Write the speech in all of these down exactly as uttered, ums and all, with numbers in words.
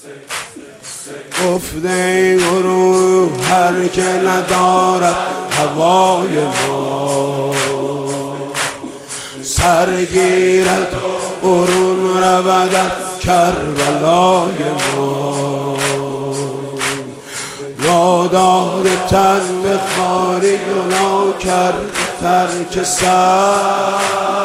گفته گروه هر که ندارد هوای ما، سرگیرد برون رود کربلای ما. یادار تن به خاری گناه کرد ترک سر،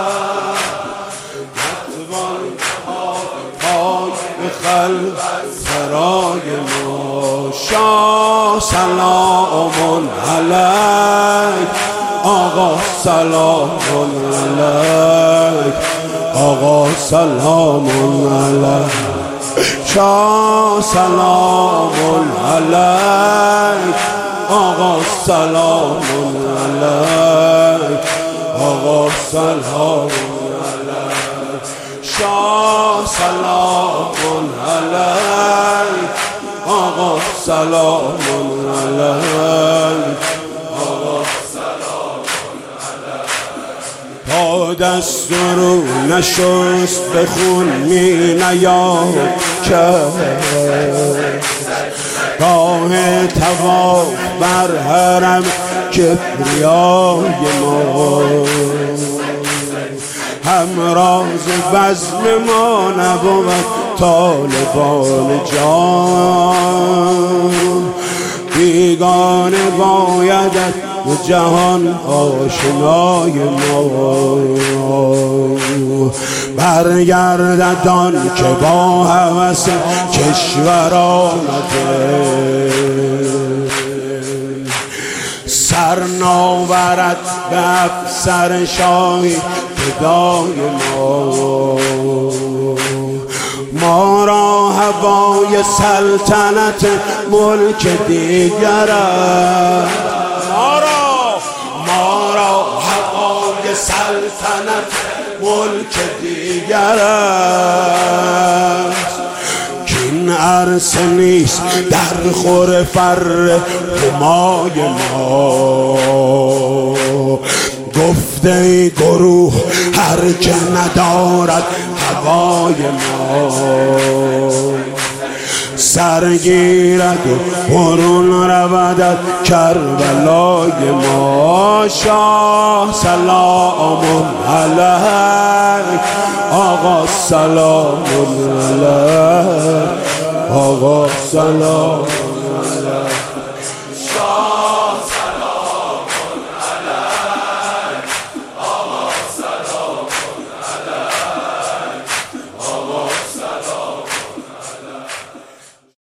نتوان پاک به خلق سرای ما. شاه سلام علیک، آقا سلام علیک، آقا سلام علیک. شاه سلام علیک، آقا سلام علیک، آقا سلام علیک. شاه سلام علیک، آقا سلام علیک، آقا سلام علیک. تا دست رو نشست به خون می نیاد کرد، راه طواف بر حرم کبریای ما. همراز بزم ما نبود طالبان جان، بیگانه بایدت جهان آشنای ما. برگردد آن که با هوس کشور آمده، سر ناورد به افسر شاهی فدای ما. ما را هوای سلطنت ملک دیگر است، ما را ما را هوای سلطنت ملک دیگر است. کین عرصه نیست در خور فر همای ما. گفته گروه هر که ندارد هوای ما، سرگیرد و برون رود کربلای ما. شاه سلام علیک، آقا سلام علیک، آقا سلام